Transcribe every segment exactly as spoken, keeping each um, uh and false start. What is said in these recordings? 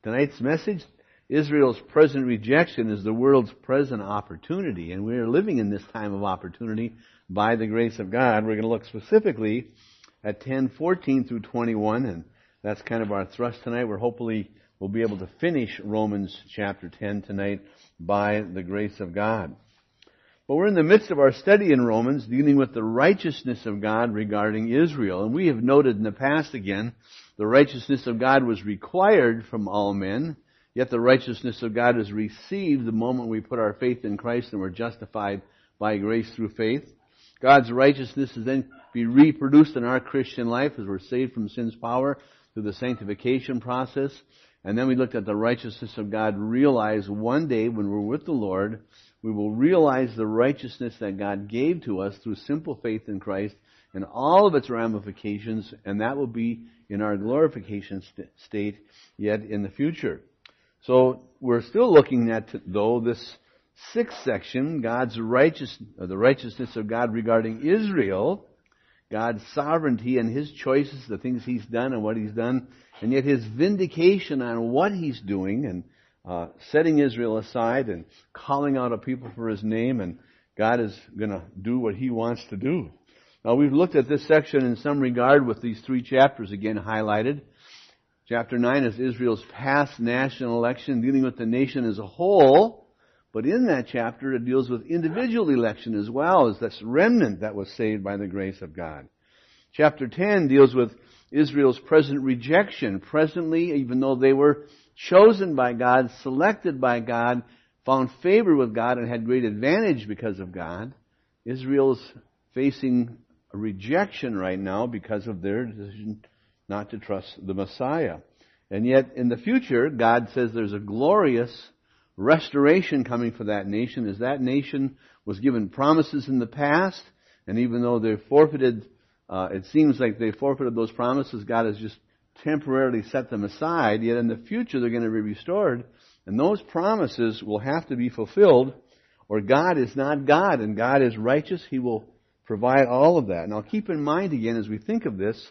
Tonight's message, Israel's present rejection is the world's present opportunity, and we are living in this time of opportunity by the grace of God. We're going to look specifically at ten fourteen through twenty-one, and that's kind of our thrust tonight. We're hopefully we'll be able to finish Romans chapter ten tonight by the grace of God. But we're in the midst of our study in Romans, dealing with the righteousness of God regarding Israel. And we have noted in the past again, the righteousness of God was required from all men, yet the righteousness of God is received the moment we put our faith in Christ and we're justified by grace through faith. God's righteousness is then be reproduced in our Christian life as we're saved from sin's power through the sanctification process. And then we looked at the righteousness of God realized one day when we're with the Lord, we will realize the righteousness that God gave to us through simple faith in Christ and all of its ramifications, and that will be in our glorification st- state yet in the future. So we're still looking at, though, this sixth section, God's righteous, uh, the righteousness of God regarding Israel, God's sovereignty and His choices, the things He's done and what He's done, and yet His vindication on what He's doing and uh, setting Israel aside and calling out a people for His name, and God is going to do what He wants to do. Now we've looked at this section in some regard with these three chapters again highlighted. Chapter nine is Israel's past national election, dealing with the nation as a whole. But in that chapter, it deals with individual election as well as this remnant that was saved by the grace of God. Chapter ten deals with Israel's present rejection. Presently, even though they were chosen by God, selected by God, found favor with God, and had great advantage because of God, Israel's facing a rejection right now because of their decision not to trust the Messiah. And yet, in the future, God says there's a glorious restoration coming for that nation, as that nation was given promises in the past, and even though they forfeited, uh, it seems like they forfeited those promises, God has just temporarily set them aside, yet in the future they're going to be restored, and those promises will have to be fulfilled, or God is not God, and God is righteous. He will provide all of that. Now keep in mind again, as we think of this,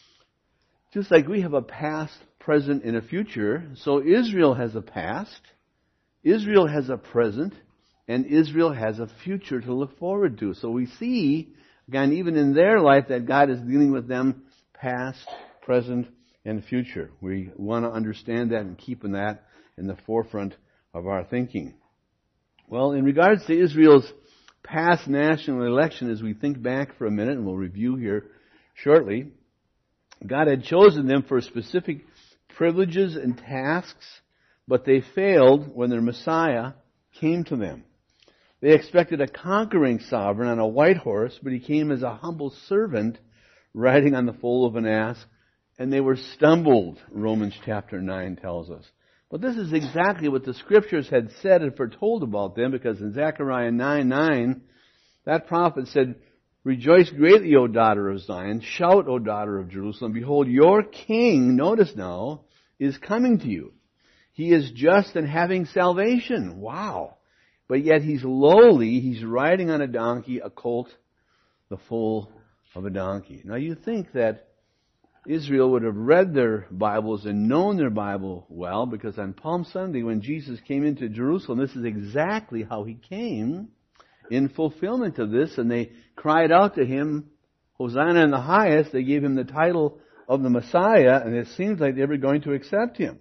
just like we have a past, present, and a future, so Israel has a past, Israel has a present, and Israel has a future to look forward to. So we see, again, even in their life, that God is dealing with them past, present, and future. We want to understand that and keep that in the forefront of our thinking. Well, in regards to Israel's past national election, as we think back for a minute, and we'll review here shortly, God had chosen them for specific privileges and tasks, but they failed when their Messiah came to them. They expected a conquering sovereign on a white horse, but He came as a humble servant riding on the foal of an ass, and they were stumbled, Romans chapter nine tells us. But this is exactly what the Scriptures had said and foretold about them, because in Zechariah nine nine, that prophet said, "Rejoice greatly, O daughter of Zion. Shout, O daughter of Jerusalem. Behold, your king," notice now, "is coming to you. He is just and having salvation." Wow. But yet He's lowly. He's riding on a donkey, a colt, the foal of a donkey. Now you think that Israel would have read their Bibles and known their Bible well, because on Palm Sunday when Jesus came into Jerusalem, this is exactly how He came in fulfillment of this, and they cried out to Him, "Hosanna in the highest." They gave Him the title of the Messiah, and it seems like they were going to accept Him.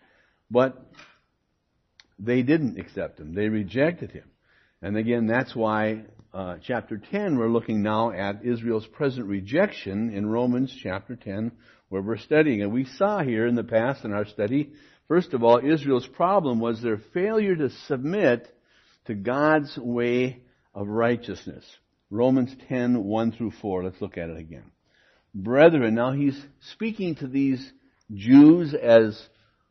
But they didn't accept Him. They rejected Him. And again, that's why uh, chapter ten, we're looking now at Israel's present rejection in Romans chapter ten, where we're studying. And we saw here in the past in our study, first of all, Israel's problem was their failure to submit to God's way of righteousness. Romans ten, one through four. Let's look at it again. Brethren, now he's speaking to these Jews as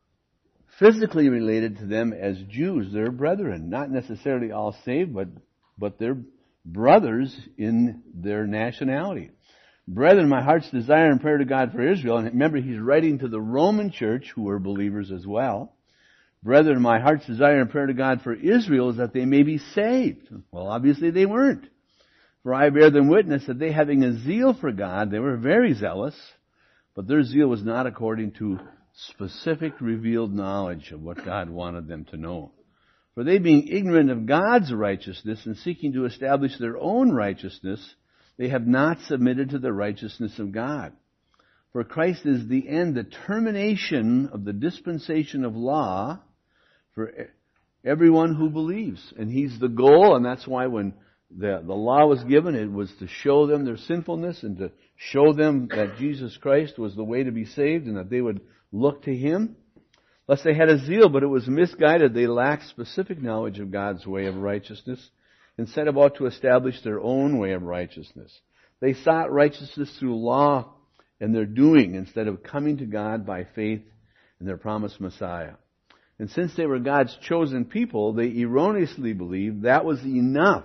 physically related to them as Jews. They're brethren, not necessarily all saved, but, but they're brothers in their nationality. Brethren, my heart's desire and prayer to God for Israel, and remember he's writing to the Roman church who were believers as well. Brethren, my heart's desire and prayer to God for Israel is that they may be saved. Well, obviously they weren't. For I bear them witness that they, having a zeal for God, they were very zealous, but their zeal was not according to specific revealed knowledge of what God wanted them to know. For they, being ignorant of God's righteousness and seeking to establish their own righteousness, they have not submitted to the righteousness of God. For Christ is the end, the termination of the dispensation of law for everyone who believes. And He's the goal, and that's why when the, the law was given, it was to show them their sinfulness and to show them that Jesus Christ was the way to be saved and that they would look to Him. Lest they had a zeal, but it was misguided. They lacked specific knowledge of God's way of righteousness and set about to establish their own way of righteousness. They sought righteousness through law and their doing instead of coming to God by faith in their promised Messiah. And since they were God's chosen people, they erroneously believed that was enough.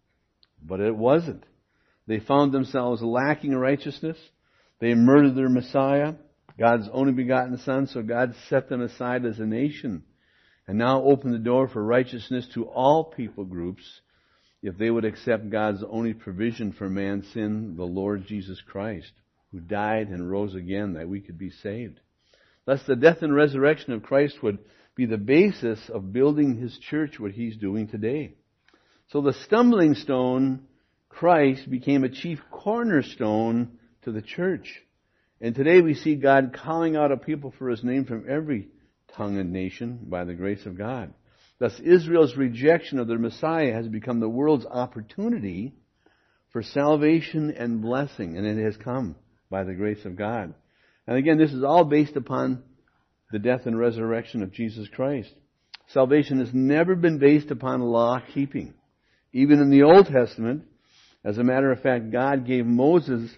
But it wasn't. They found themselves lacking righteousness. They murdered their Messiah, God's only begotten Son, so God set them aside as a nation and now opened the door for righteousness to all people groups if they would accept God's only provision for man's sin, the Lord Jesus Christ, who died and rose again that we could be saved. Thus the death and resurrection of Christ would be the basis of building His church, what He's doing today. So the stumbling stone, Christ, became a chief cornerstone to the church. And today we see God calling out a people for His name from every tongue and nation by the grace of God. Thus Israel's rejection of their Messiah has become the world's opportunity for salvation and blessing, and it has come by the grace of God. And again, this is all based upon the death and resurrection of Jesus Christ. Salvation has never been based upon law keeping. Even in the Old Testament, as a matter of fact, God gave Moses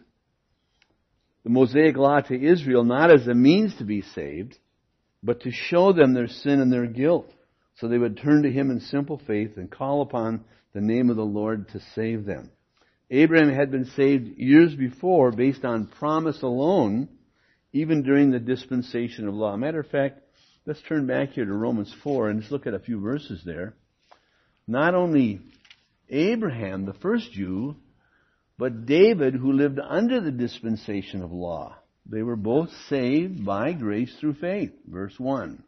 the Mosaic Law to Israel not as a means to be saved, but to show them their sin and their guilt, so they would turn to Him in simple faith and call upon the name of the Lord to save them. Abraham had been saved years before based on promise alone, even during the dispensation of law. Matter of fact, let's turn back here to Romans four and just look at a few verses there. Not only Abraham, the first Jew, but David, who lived under the dispensation of law. They were both saved by grace through faith. Verse one.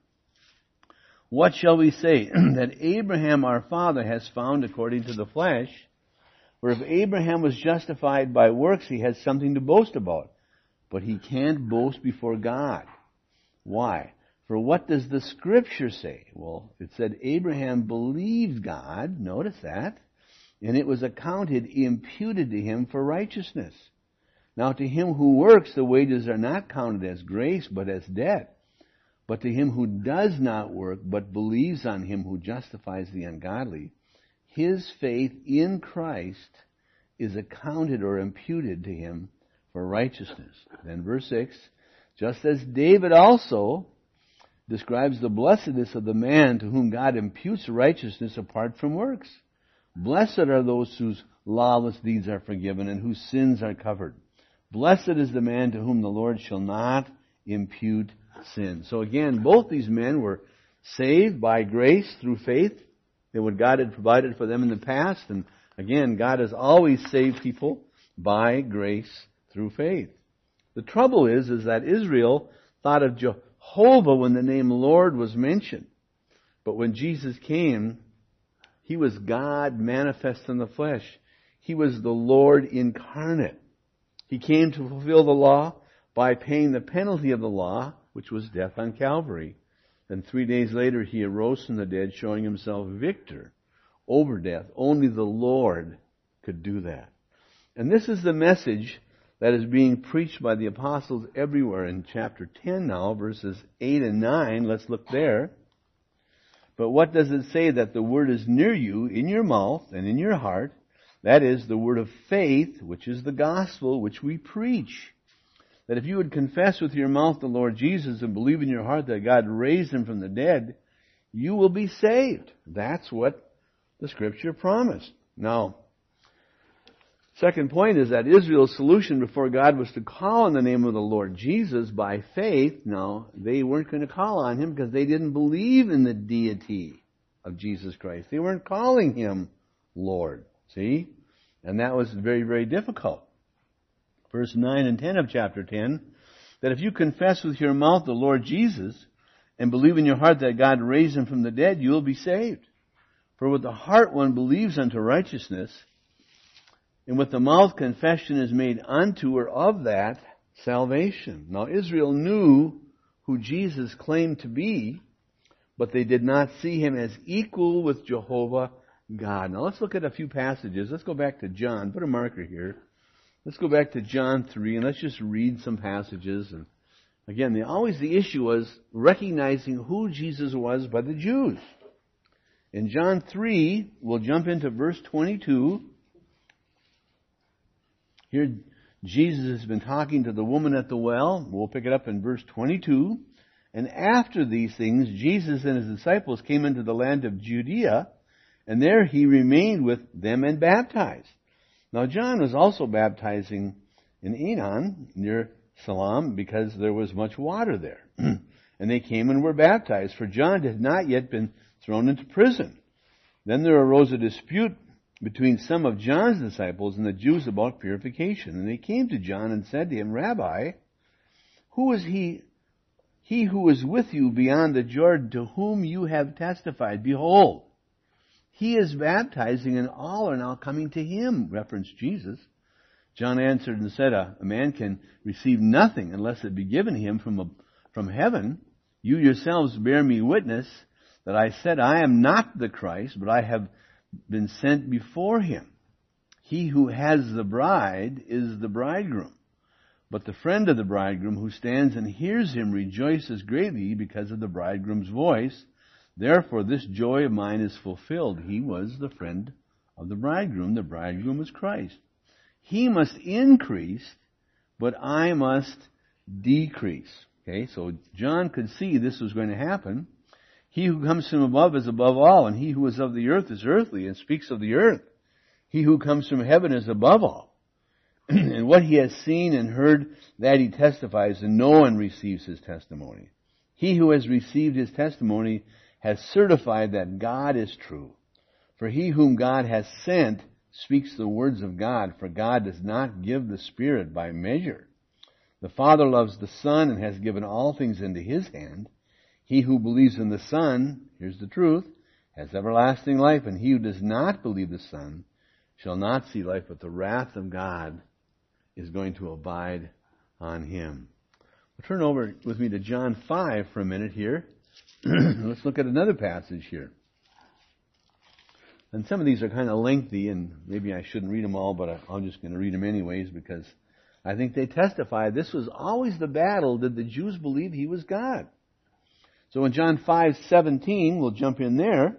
What shall we say? That Abraham our father has found according to the flesh. For if Abraham was justified by works, he has something to boast about. But he can't boast before God. Why? For what does the Scripture say? Well, it said Abraham believed God. Notice that. And it was accounted, imputed to him for righteousness. Now to him who works, the wages are not counted as grace, but as debt. But to him who does not work, but believes on Him who justifies the ungodly, his faith in Christ is accounted or imputed to him for righteousness. Then verse six, just as David also describes the blessedness of the man to whom God imputes righteousness apart from works. Blessed are those whose lawless deeds are forgiven and whose sins are covered. Blessed is the man to whom the Lord shall not impute sin. So again, both these men were saved by grace through faith in what God had provided for them in the past. And again, God has always saved people by grace through faith. The trouble is, is that Israel thought of Jehovah when the name Lord was mentioned. But when Jesus came, He was God manifest in the flesh. He was the Lord incarnate. He came to fulfill the law by paying the penalty of the law, which was death on Calvary. And three days later He arose from the dead, showing Himself victor over death. Only the Lord could do that. And this is the message that is being preached by the apostles everywhere in chapter ten now, verses eight and nine. Let's look there. But what does it say? That the word is near you, in your mouth and in your heart. That is the word of faith, which is the gospel which we preach. That if you would confess with your mouth the Lord Jesus and believe in your heart that God raised Him from the dead, you will be saved. That's what the Scripture promised. Now, second point is that Israel's solution before God was to call on the name of the Lord Jesus by faith. Now, they weren't going to call on Him because they didn't believe in the deity of Jesus Christ. They weren't calling Him Lord. See? And that was very, very difficult. Verse nine and ten of chapter ten. that if you confess with your mouth the Lord Jesus and believe in your heart that God raised him from the dead, you will be saved. For with the heart one believes unto righteousness, and with the mouth confession is made unto or of that salvation. Now Israel knew who Jesus claimed to be, but they did not see him as equal with Jehovah God. Now let's look at a few passages. Let's go back to John. Put a marker here. Let's go back to John three and let's just read some passages. And again, the, always the issue was recognizing who Jesus was by the Jews. In John three, we'll jump into verse twenty-two. Here, Jesus has been talking to the woman at the well. We'll pick it up in verse twenty-two. And after these things, Jesus and his disciples came into the land of Judea, and there he remained with them and baptized. Now John was also baptizing in Aenon, near Salam, because there was much water there. And they came and were baptized, for John had not yet been thrown into prison. Then there arose a dispute between some of John's disciples and the Jews about purification. And they came to John and said to him, Rabbi, who is he, he who is with you beyond the Jordan, to whom you have testified? Behold, he is baptizing, and all are now coming to him. Reference Jesus. John answered and said, a, a man can receive nothing unless it be given him from, a, from heaven. You yourselves bear me witness that I said, I am not the Christ, but I have been sent before him. He who has the bride is the bridegroom. But the friend of the bridegroom who stands and hears him rejoices greatly because of the bridegroom's voice. Therefore this joy of mine is fulfilled. He was the friend of the bridegroom. The bridegroom was Christ. He must increase, but I must decrease. Okay, so John could see this was going to happen. He who comes from above is above all, and he who is of the earth is earthly, and speaks of the earth. He who comes from heaven is above all. And what he has seen and heard, that he testifies, and no one receives his testimony. He who has received his testimony has certified that God is true. For he whom God has sent speaks the words of God, for God does not give the Spirit by measure. The Father loves the Son and has given all things into his hand. He who believes in the Son, here's the truth, has everlasting life, and he who does not believe the Son shall not see life, but the wrath of God is going to abide on him. We'll turn over with me to John five for a minute here. Let's look at another passage here. And some of these are kind of lengthy, and maybe I shouldn't read them all, but I'm just going to read them anyways, because I think they testify this was always the battle. Did the Jews believe he was God? So in John five seventeen, we'll jump in there.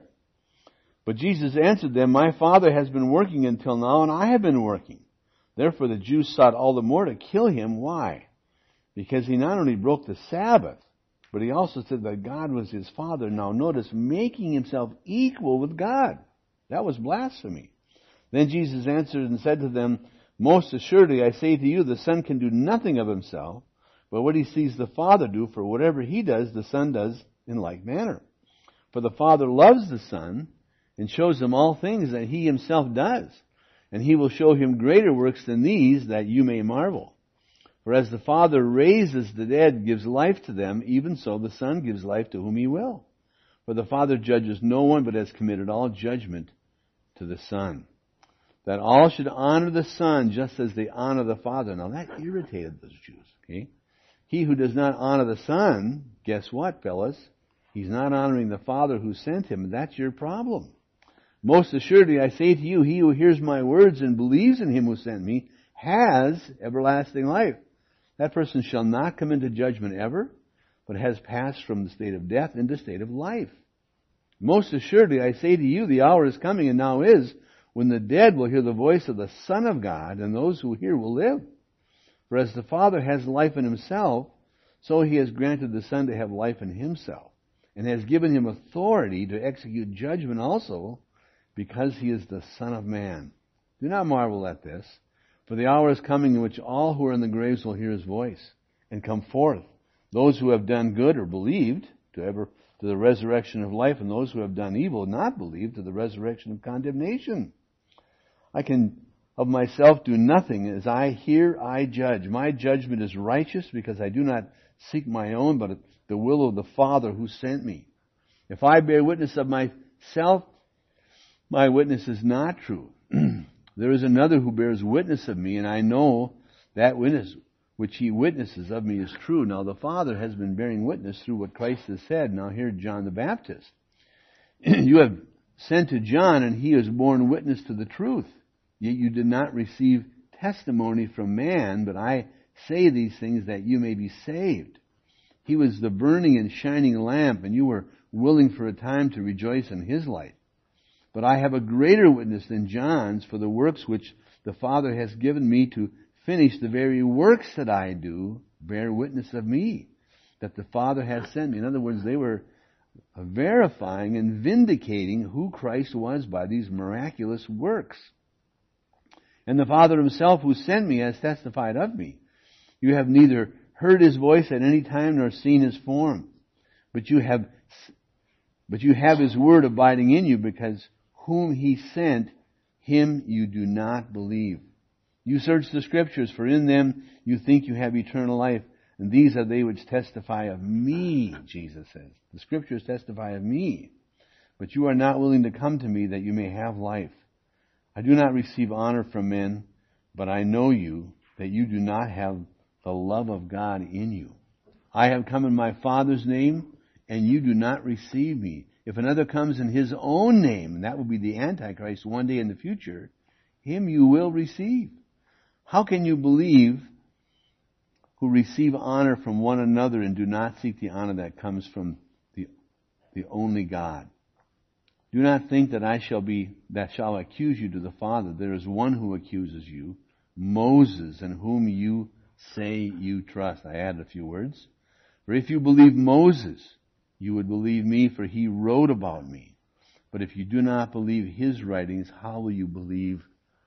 But Jesus answered them, my Father has been working until now, and I have been working. Therefore the Jews sought all the more to kill him. Why? Because he not only broke the Sabbath, but he also said that God was his Father. Now notice, making himself equal with God. That was blasphemy. Then Jesus answered and said to them, most assuredly I say to you, the Son can do nothing of himself, but what he sees the Father do, for whatever he does, the Son does in like manner. For the Father loves the Son, and shows him all things that he himself does. And he will show him greater works than these, that you may marvel. For as the Father raises the dead, gives life to them, even so the Son gives life to whom he will. For the Father judges no one, but has committed all judgment to the Son, that all should honor the Son just as they honor the Father. Now that irritated those Jews. Okay, he who does not honor the Son, guess what, fellas? He's not honoring the Father who sent him. That's your problem. Most assuredly I say to you, he who hears my words and believes in him who sent me has everlasting life. That person shall not come into judgment ever, but has passed from the state of death into the state of life. Most assuredly I say to you, the hour is coming, and now is, when the dead will hear the voice of the Son of God, and those who hear will live. For as the Father has life in himself, so he has granted the Son to have life in himself, and has given him authority to execute judgment also, because he is the Son of Man. Do not marvel at this, for the hour is coming in which all who are in the graves will hear his voice, and come forth, those who have done good or believed to ever to the resurrection of life, and those who have done evil not believed to the resurrection of condemnation. I can of myself do nothing. As I hear, I judge. My judgment is righteous because I do not seek my own, but the will of the Father who sent me. If I bear witness of myself, my witness is not true. There is another who bears witness of me, and I know that witness which he witnesses of me is true. Now the Father has been bearing witness through what Christ has said. Now here John the Baptist. You have sent to John, and he has borne witness to the truth. Yet you did not receive testimony from man, but I say these things that you may be saved. He was the burning and shining lamp, and you were willing for a time to rejoice in his light. But I have a greater witness than John's, for the works which the Father has given me to finish, the very works that I do bear witness of me, that the Father has sent me. In other words, they were verifying and vindicating who Christ was by these miraculous works. And the Father himself who sent me has testified of me. You have neither heard his voice at any time nor seen his form, but you have but you have his word abiding in you, because whom he sent, him you do not believe. You search the Scriptures, for in them you think you have eternal life, and these are they which testify of me, Jesus says. The Scriptures testify of me, but you are not willing to come to me that you may have life. I do not receive honor from men, but I know you, that you do not have the love of God in you. I have come in my Father's name, and you do not receive me. If another comes in his own name, and that will be the Antichrist one day in the future, him you will receive. How can you believe who receive honor from one another and do not seek the honor that comes from the, the only God? Do not think that I shall be, that shall accuse you to the Father. There is one who accuses you, Moses, in whom you say you trust. I added a few words. For if you believe Moses, you would believe me, for he wrote about me. But if you do not believe his writings, how will you believe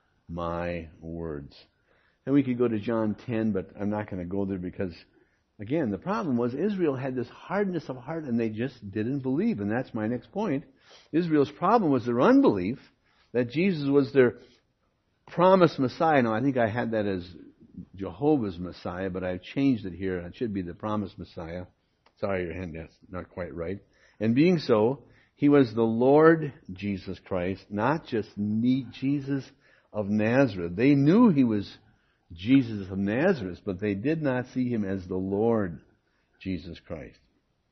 my words? And we could go to John ten, but I'm not going to go there because, again, the problem was Israel had this hardness of heart and they just didn't believe. And that's my next point. Israel's problem was their unbelief that Jesus was their promised Messiah. Now, I think I had that as Jehovah's Messiah, but I've changed it here. It should be the promised Messiah. Sorry, your hand, that's not quite right. And being so, he was the Lord Jesus Christ, not just Jesus of Nazareth. They knew he was Jesus of Nazareth, but they did not see him as the Lord Jesus Christ.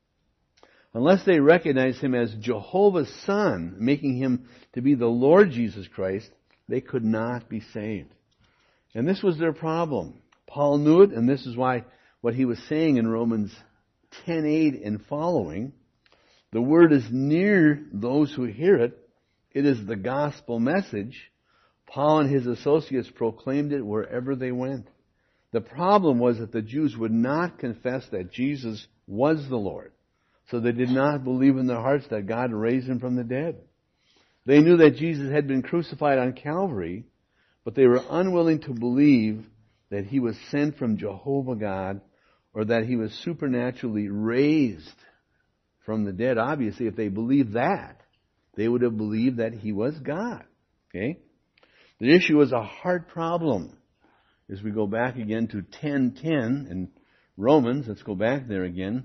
Unless they recognized him as Jehovah's Son, making him to be the Lord Jesus Christ, they could not be saved. And this was their problem. Paul knew it, and this is why what he was saying in Romans ten eight and following, the word is near those who hear it. It is the gospel message. Paul and his associates proclaimed it wherever they went. The problem was that the Jews would not confess that Jesus was the Lord. So they did not believe in their hearts that God raised him from the dead. They knew that Jesus had been crucified on Calvary, but they were unwilling to believe that he was sent from Jehovah God or that he was supernaturally raised from the dead. Obviously, if they believed that, they would have believed that he was God. Okay? The issue was a heart problem. As we go back again to ten ten in Romans, let's go back there again.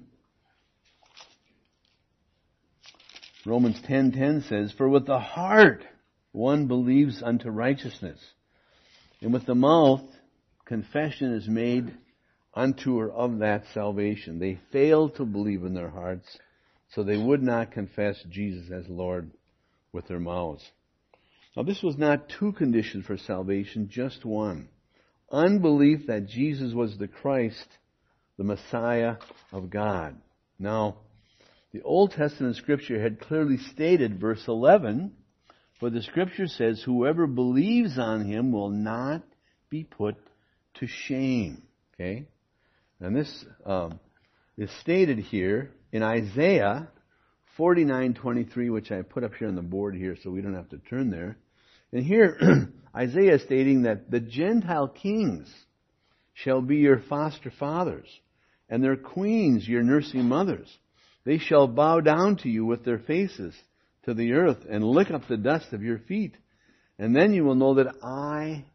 Romans ten ten says, "For with the heart one believes unto righteousness, and with the mouth confession is made unto or of that salvation." They failed to believe in their hearts, so they would not confess Jesus as Lord with their mouths. Now, this was not two conditions for salvation, just one. Unbelief that Jesus was the Christ, the Messiah of God. Now, the Old Testament Scripture had clearly stated, verse eleven, for the Scripture says, "Whoever believes on him will not be put to shame." Okay? And this um, is stated here in Isaiah forty-nine twenty-three, which I put up here on the board here so we don't have to turn there. And here, Isaiah is stating that the Gentile kings shall be your foster fathers, and their queens your nursing mothers. They shall bow down to you with their faces to the earth and lick up the dust of your feet. And then you will know that I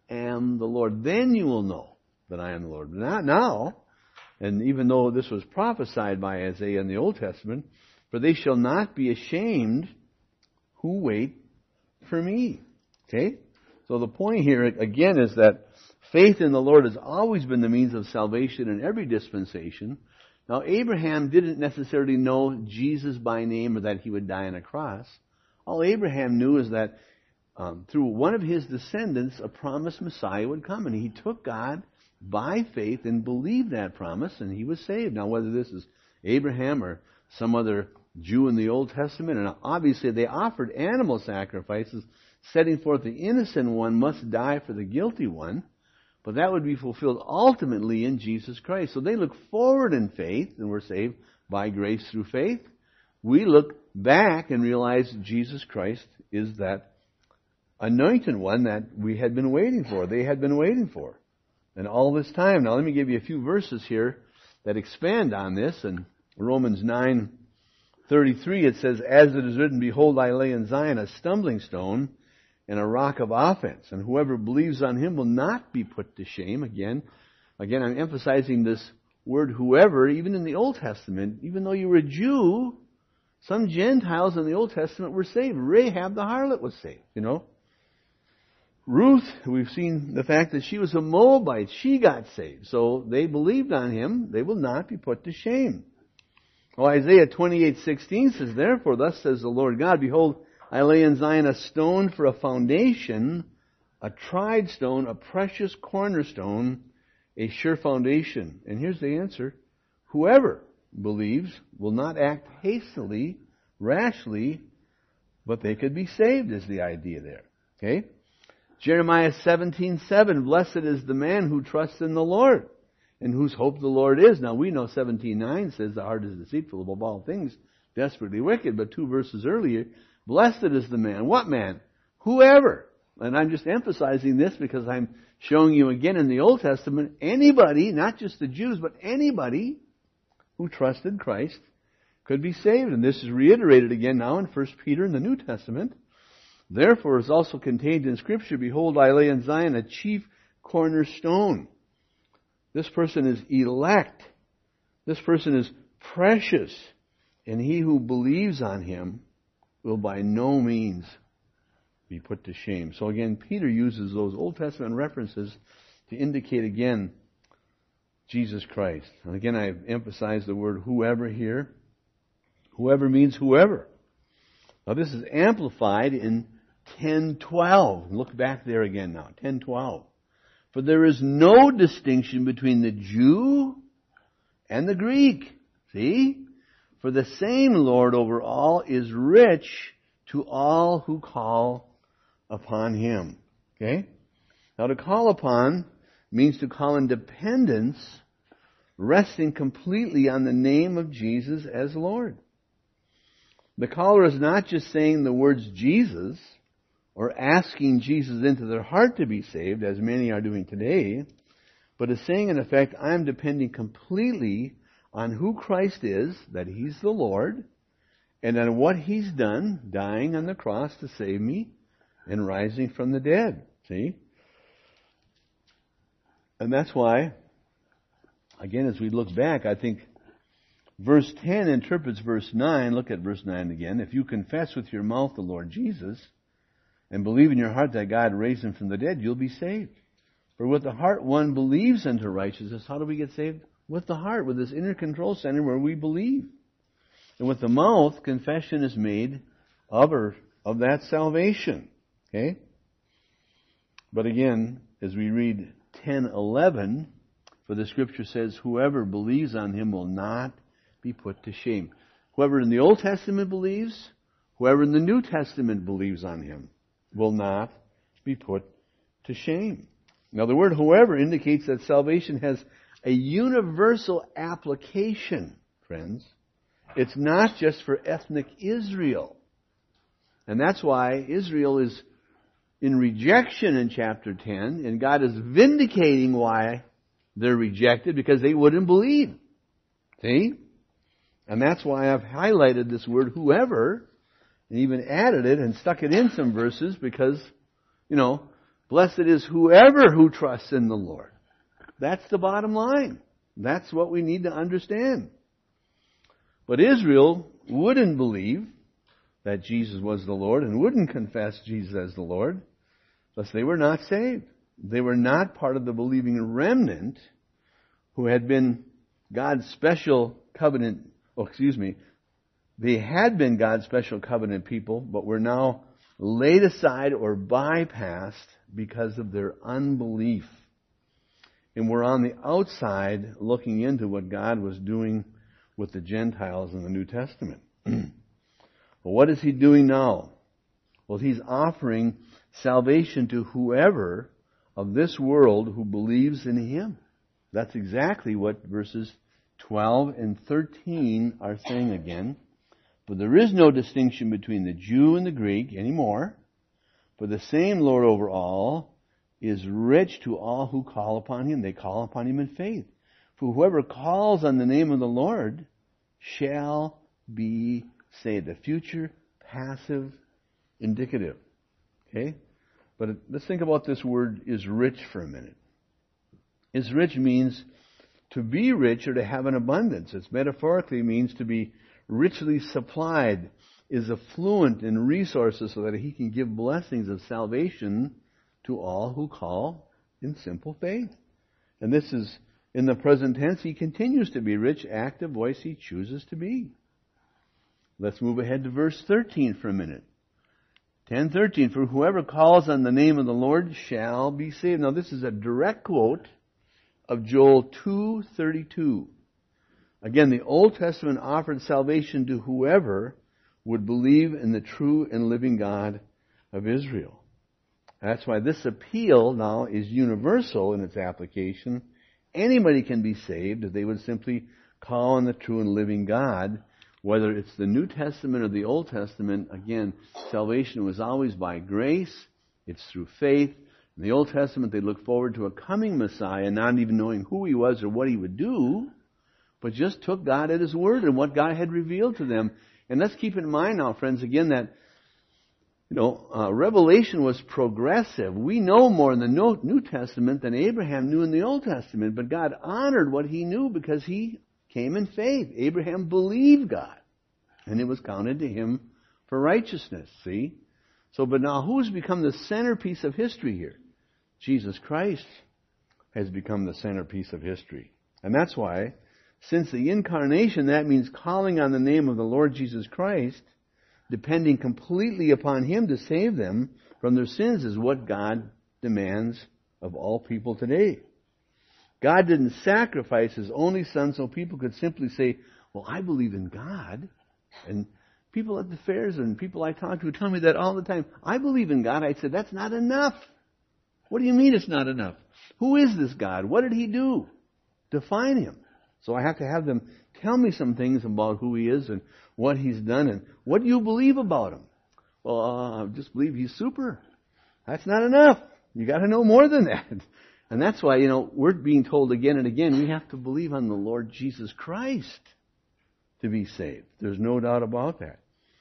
am the Lord. Then you will know that I am the Lord. Not now. And even though this was prophesied by Isaiah in the Old Testament, for they shall not be ashamed who wait for me. Okay? So the point here, again, is that faith in the Lord has always been the means of salvation in every dispensation. Now, Abraham didn't necessarily know Jesus by name or that he would die on a cross. All Abraham knew is that um, through one of his descendants, a promised Messiah would come. And he took God by faith and believed that promise, and he was saved. Now, whether this is Abraham or some other Jew in the Old Testament, and obviously they offered animal sacrifices, setting forth the innocent one must die for the guilty one, but that would be fulfilled ultimately in Jesus Christ. So they look forward in faith, and we're saved by grace through faith. We look back and realize Jesus Christ is that anointed one that we had been waiting for, they had been waiting for. And all this time, now let me give you a few verses here that expand on this. In Romans nine thirty-three, it says, as it is written, behold, I lay in Zion a stumbling stone and a rock of offense, and whoever believes on him will not be put to shame. Again, again, I'm emphasizing this word whoever, even in the Old Testament. Even though you were a Jew, some Gentiles in the Old Testament were saved. Rahab the harlot was saved, you know. Ruth, we've seen the fact that she was a Moabite. She got saved. So they believed on him. They will not be put to shame. Well, Isaiah twenty-eight sixteen says, therefore, thus says the Lord God, behold, I lay in Zion a stone for a foundation, a tried stone, a precious cornerstone, a sure foundation. And here's the answer. Whoever believes will not act hastily, rashly, but they could be saved is the idea there. Okay? Jeremiah seventeen seven, blessed is the man who trusts in the Lord, and whose hope the Lord is. Now we know seventeen nine says the heart is deceitful above all things, desperately wicked. But two verses earlier, blessed is the man. What man? Whoever. And I'm just emphasizing this because I'm showing you again in the Old Testament, anybody, not just the Jews, but anybody who trusted Christ could be saved. And this is reiterated again now in First Peter in the New Testament. Therefore is also contained in Scripture, behold, I lay in Zion a chief cornerstone. This person is elect. This person is precious. And he who believes on him will by no means be put to shame. So again, Peter uses those Old Testament references to indicate again Jesus Christ. And again, I've emphasized the word whoever here. Whoever means whoever. Now this is amplified in ten twelve. Look back there again now. ten twelve. For there is no distinction between the Jew and the Greek. See? For the same Lord over all is rich to all who call upon him. Okay? Now to call upon means to call in dependence, resting completely on the name of Jesus as Lord. The caller is not just saying the words Jesus or asking Jesus into their heart to be saved, as many are doing today, but is saying in effect, I'm depending completely on who Christ is, that He's the Lord, and on what He's done, dying on the cross to save me and rising from the dead. See? And that's why, again, as we look back, I think verse ten interprets verse nine. Look at verse nine again. If you confess with your mouth the Lord Jesus and believe in your heart that God raised Him from the dead, you'll be saved. For with the heart one believes unto righteousness. How do we get saved? With the heart, with this inner control center where we believe. And with the mouth, confession is made of or of that salvation. Okay? But again, as we read ten eleven, for the Scripture says, whoever believes on Him will not be put to shame. Whoever in the Old Testament believes, whoever in the New Testament believes on Him will not be put to shame. Now the word whoever indicates that salvation has a universal application, friends. It's not just for ethnic Israel. And that's why Israel is in rejection in chapter ten, and God is vindicating why they're rejected, because they wouldn't believe. See? And that's why I've highlighted this word whoever, and even added it and stuck it in some verses, because, you know, Blessed is whoever who trusts in the Lord. That's the bottom line. That's what we need to understand. But Israel wouldn't believe that Jesus was the Lord and wouldn't confess Jesus as the Lord, thus they were not saved. They were not part of the believing remnant who had been God's special covenant, oh, excuse me, they had been God's special covenant people, but were now laid aside or bypassed because of their unbelief. And were on the outside looking into what God was doing with the Gentiles in the New Testament. Well, what is He doing now? Well, He's offering salvation to whoever of this world who believes in Him. That's exactly what verses twelve and thirteen are saying again. For there is no distinction between the Jew and the Greek anymore, for the same Lord over all is rich to all who call upon Him. They call upon Him in faith. For whoever calls on the name of the Lord shall be saved. The future, passive, indicative. Okay? But let's think about this word is rich for a minute. Is rich means to be rich or to have an abundance. It metaphorically means to be richly supplied, is affluent in resources so that He can give blessings of salvation to all who call in simple faith. And this is in the present tense. He continues to be rich, active voice He chooses to be. Let's move ahead to verse thirteen for a minute. ten thirteen, for whoever calls on the name of the Lord shall be saved. Now this is a direct quote of Joel two thirty-two. Again, the Old Testament offered salvation to whoever would believe in the true and living God of Israel. That's why this appeal now is universal in its application. Anybody can be saved if they would simply call on the true and living God. Whether it's the New Testament or the Old Testament, again, salvation was always by grace. It's through faith. In the Old Testament, they looked forward to a coming Messiah, not even knowing who He was or what He would do, but just took God at His word and what God had revealed to them. And let's keep in mind now, friends, again, that You know, uh, Revelation was progressive. We know more in the New Testament than Abraham knew in the Old Testament, but God honored what he knew because he came in faith. Abraham believed God, and it was counted to him for righteousness, see? So, but now who's become the centerpiece of history here? Jesus Christ has become the centerpiece of history. And that's why, since the incarnation, that means calling on the name of the Lord Jesus Christ, depending completely upon Him to save them from their sins, is what God demands of all people today. God didn't sacrifice His only Son so people could simply say, well, I believe in God. And people at the fairs and people I talk to tell me that all the time. I believe in God. I said, that's not enough. What do you mean it's not enough? Who is this God? What did He do? Define Him. So I have to have them tell me some things about who He is and what He's done and what do you believe about Him? Well, uh, I just believe He's super. That's not enough. You got to know more than that. And that's why, you know, we're being told again and again, we have to believe on the Lord Jesus Christ to be saved. There's no doubt about that.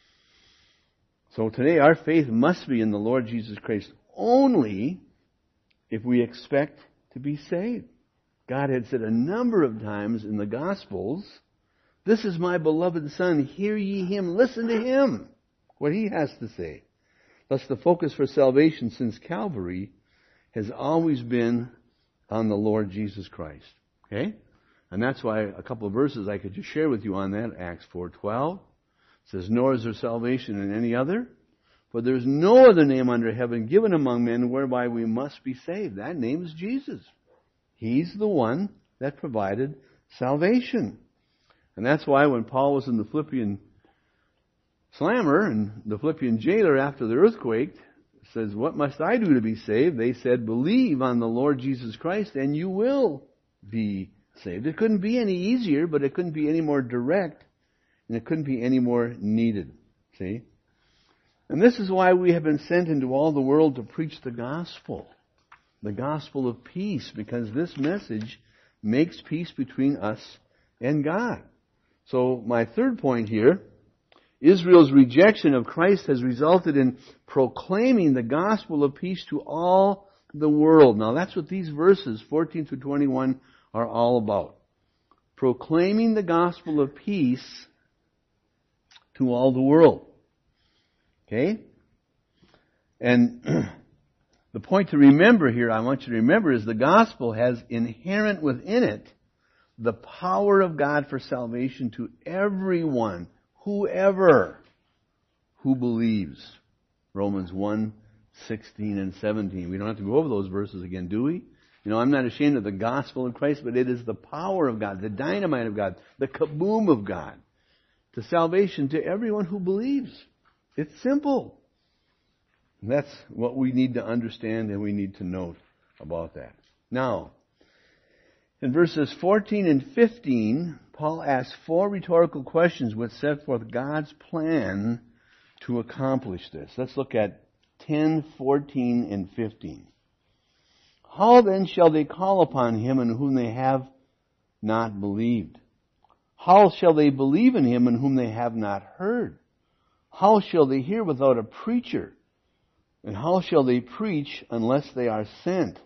So today our faith must be in the Lord Jesus Christ only if we expect to be saved. God had said a number of times in the Gospels, this is my beloved Son, hear ye Him, listen to Him, what He has to say. Thus the focus for salvation since Calvary has always been on the Lord Jesus Christ. Okay? And that's why a couple of verses I could just share with you on that. Acts four twelve says, nor is there salvation in any other, for there is no other name under heaven given among men whereby we must be saved. That name is Jesus. He's the one that provided salvation. And that's why when Paul was in the Philippian slammer and the Philippian jailer after the earthquake says, what must I do to be saved? They said, believe on the Lord Jesus Christ and you will be saved. It couldn't be any easier, but it couldn't be any more direct, and it couldn't be any more needed. See? And this is why we have been sent into all the world to preach the gospel. The gospel of peace, because this message makes peace between us and God. So my third point here, Israel's rejection of Christ has resulted in proclaiming the gospel of peace to all the world. Now that's what these verses, fourteen through twenty-one, are all about. Proclaiming the gospel of peace to all the world. Okay? And the point to remember here, I want you to remember, is the gospel has inherent within it the power of God for salvation to everyone, whoever, who believes. Romans one, sixteen and seventeen. We don't have to go over those verses again, do we? You know, I'm not ashamed of the gospel of Christ, but it is the power of God, the dynamite of God, the kaboom of God, to salvation to everyone who believes. It's simple. And that's what we need to understand and we need to note about that. Now, in verses fourteen and fifteen, Paul asks four rhetorical questions which set forth God's plan to accomplish this. Let's look at ten, fourteen, and fifteen. How then shall they call upon him in whom they have not believed? How shall they believe in him in whom they have not heard? How shall they hear without a preacher? And how shall they preach unless they are sent?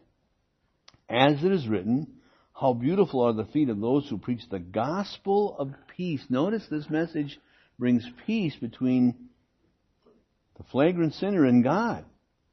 As it is written, how beautiful are the feet of those who preach the gospel of peace. Notice this message brings peace between the flagrant sinner and God,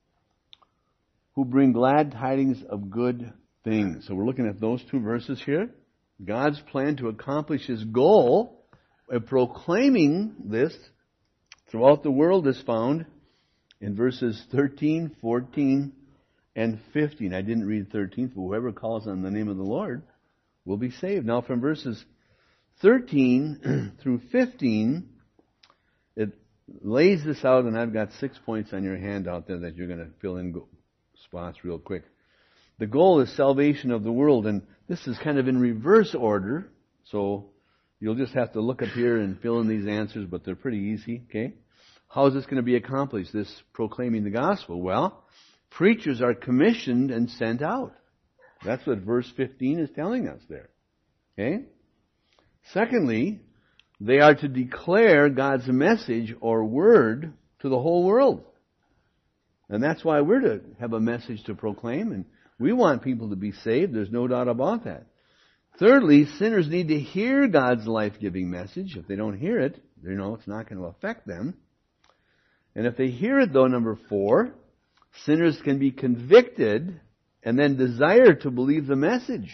who bring glad tidings of good things. So we're looking at those two verses here. God's plan to accomplish His goal of proclaiming this throughout the world is found in verses thirteen, fourteen, and fifteen. I didn't read thirteen, but whoever calls on the name of the Lord will be saved. Now from verses thirteen through fifteen, it lays this out, and I've got six points on your handout there that you're going to fill in spots real quick. The goal is salvation of the world, and this is kind of in reverse order, so you'll just have to look up here and fill in these answers, but they're pretty easy, okay? How is this going to be accomplished, this proclaiming the gospel? Well, preachers are commissioned and sent out. That's what verse fifteen is telling us there, okay? Secondly, they are to declare God's message or word to the whole world. And that's why we're to have a message to proclaim, and we want people to be saved. There's no doubt about that. Thirdly, sinners need to hear God's life-giving message. If they don't hear it, you know, it's not going to affect them. And if they hear it, though, number four, sinners can be convicted and then desire to believe the message.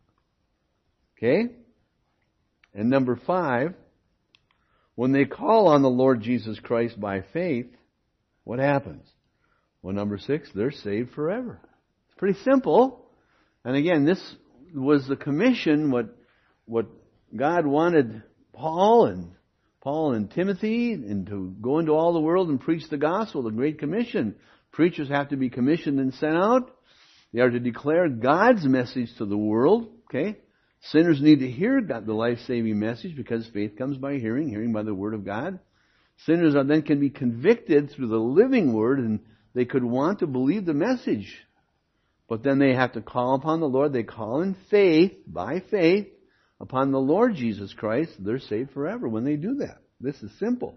Okay? And number five, when they call on the Lord Jesus Christ by faith, what happens? Well, number six, they're saved forever. It's pretty simple. And again, this was the commission, what what God wanted Paul and Paul and Timothy, and to go into all the world and preach the gospel, the Great Commission. Preachers have to be commissioned and sent out. They are to declare God's message to the world. Okay? Sinners need to hear God, the life-saving message, because faith comes by hearing, hearing by the Word of God. Sinners are then can be convicted through the living Word, and they could want to believe the message. But then they have to call upon the Lord. They call in faith, by faith, upon the Lord Jesus Christ. They're saved forever when they do that. This is simple.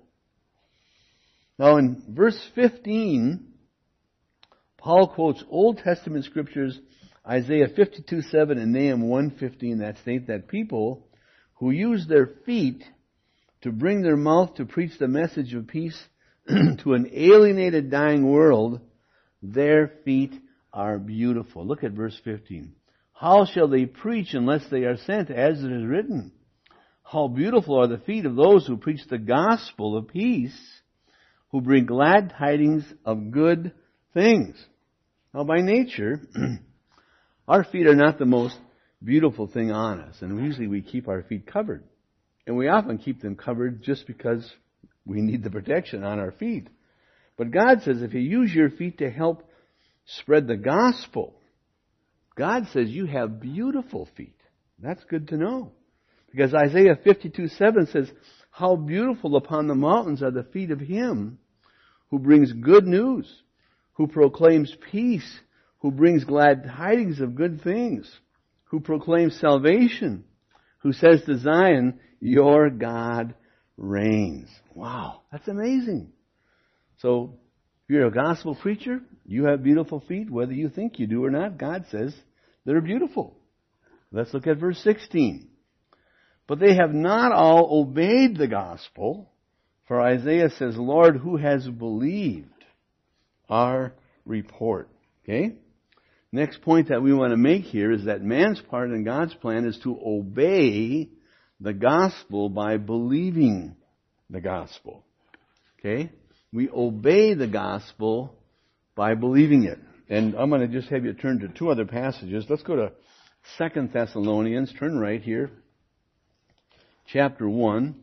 Now in verse fifteen, Paul quotes Old Testament scriptures, Isaiah fifty-two seven and Nahum one fifteen, that state that people who use their feet to bring their mouth to preach the message of peace to an alienated, dying world, their feet are beautiful. Look at verse fifteen. How shall they preach unless they are sent, as it is written? How beautiful are the feet of those who preach the gospel of peace, who bring glad tidings of good things. Now, by nature, our feet are not the most beautiful thing on us, and usually we keep our feet covered. And we often keep them covered just because we need the protection on our feet. But God says if you use your feet to help spread the gospel, God says you have beautiful feet. That's good to know. Because Isaiah fifty-two seven says, how beautiful upon the mountains are the feet of him who brings good news, who proclaims peace, who brings glad tidings of good things, who proclaims salvation, who says to Zion, your God reigns. Wow, that's amazing. So If you're a gospel preacher, you have beautiful feet, whether you think you do or not. God says they're beautiful. Let's look at verse sixteen. But they have not all obeyed the gospel, for Isaiah says, Lord, who has believed our report? Okay? Next point that we want to make here is that man's part in God's plan is to obey the gospel by believing the gospel. Okay? We obey the gospel by believing it. And I'm going to just have you turn to two other passages. Let's go to Second Thessalonians. Turn right here. Chapter one.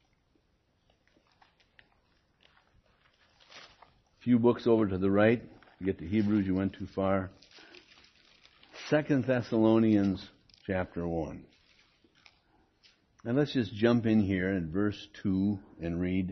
A few books over to the right. You get to Hebrews, you went too far. Second Thessalonians chapter one. And let's just jump in here in verse two and read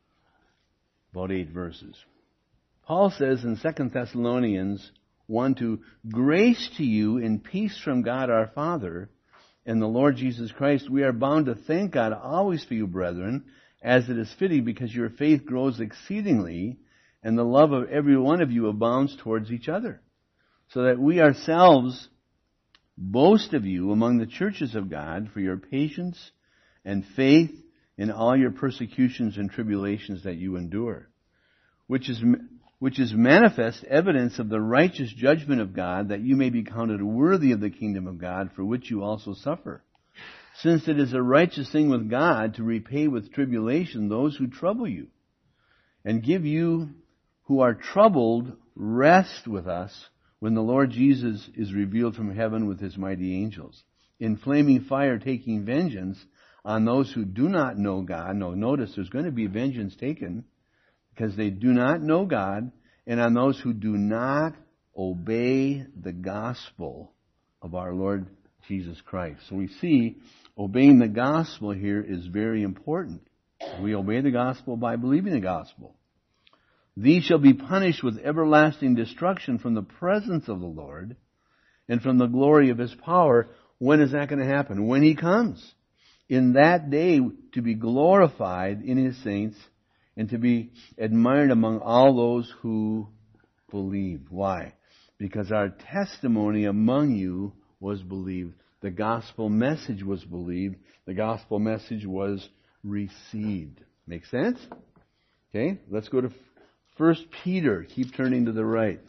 about eight verses. Paul says in Second Thessalonians one two, grace to you and peace from God our Father and the Lord Jesus Christ. We are bound to thank God always for you, brethren, as it is fitting, because your faith grows exceedingly, and the love of every one of you abounds towards each other, so that we ourselves boast of you among the churches of God for your patience and faith in all your persecutions and tribulations that you endure, which is which is manifest evidence of the righteous judgment of God, that you may be counted worthy of the kingdom of God, for which you also suffer. Since it is a righteous thing with God to repay with tribulation those who trouble you, and give you who are troubled rest with us when the Lord Jesus is revealed from heaven with his mighty angels, in flaming fire, taking vengeance on those who do not know God. No, notice there's going to be vengeance taken, because they do not know God, and on those who do not obey the gospel of our Lord Jesus Christ. So we see obeying the gospel here is very important. We obey the gospel by believing the gospel. These shall be punished with everlasting destruction from the presence of the Lord and from the glory of his power. When is that going to happen? When he comes. In that day, to be glorified in his saints and to be admired among all those who believe. Why? Because our testimony among you was believed. The gospel message was believed. The gospel message was received. Make sense? Okay, let's go to First Peter. Keep turning to the right.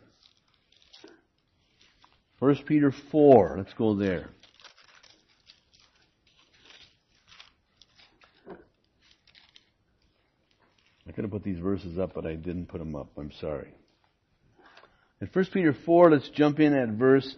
First Peter four. Let's go there. I could have put these verses up, but I didn't put them up. I'm sorry. In First Peter four, let's jump in at verse